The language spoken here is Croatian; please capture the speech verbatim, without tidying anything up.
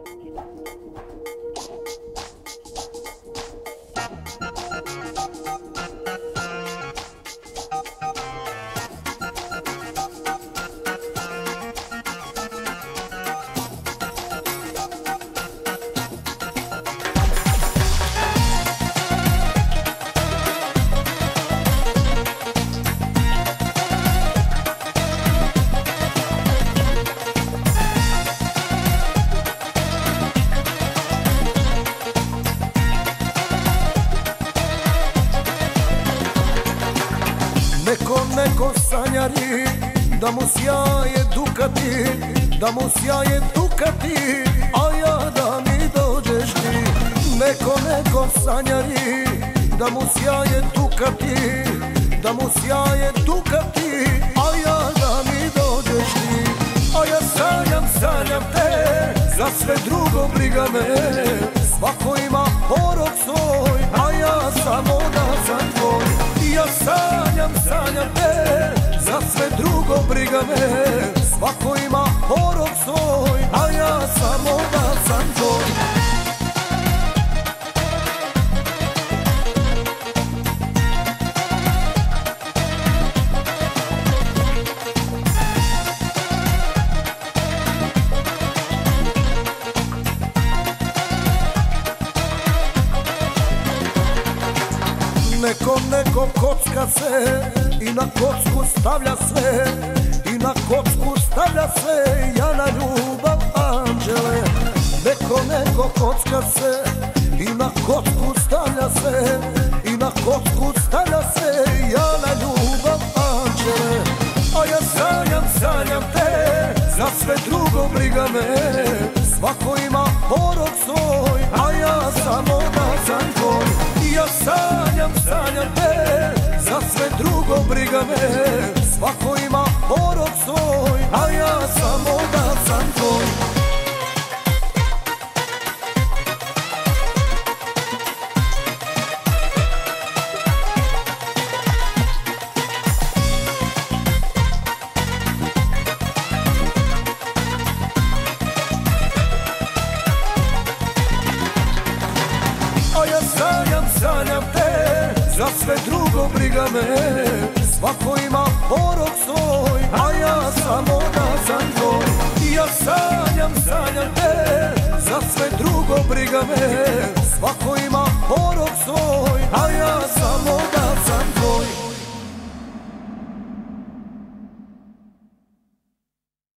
Neko, neko sanjari da mu sjaje Dukati, da mu sjaje Dukati, a ja da mi dođeš ti. Neko, neko sanjari da mu sjaje Dukati, da mu sjaje Dukati, a ja da mi dođeš ti. A ja sanjam, sanjam te, za sve drugo briga me. Svako ima porok svoj, a ja samo da sam tvoj. Ja sanjam, sanjam te, za sve drugo briga me. Svako ima porok svoj, a ja samo da sam tvoj. Neko, neko kocka se i na kocku stavlja sve, i na kocku stavlja sve, ja na ljubav anđele. Neko, neko kocka se i na kocku stavlja sve, i na kocku stavlja sve, ja na ljubav anđele. A ja sanjam, sanjam te, za sve drugo briga me. Svako ima porok svoj, a ja samo da sam tvoj. Ja sanjam, sanjam te, za sve drugo briga me. Svako ima porok svoj, a ja samo da sam tvoj. A ja sanjam, sanjam te, za sve drugo briga me. Svako ima porok svoj, a ja samo da sam tvoj. Ja sanjam, sanjam te, za sve drugo briga me. Svako ima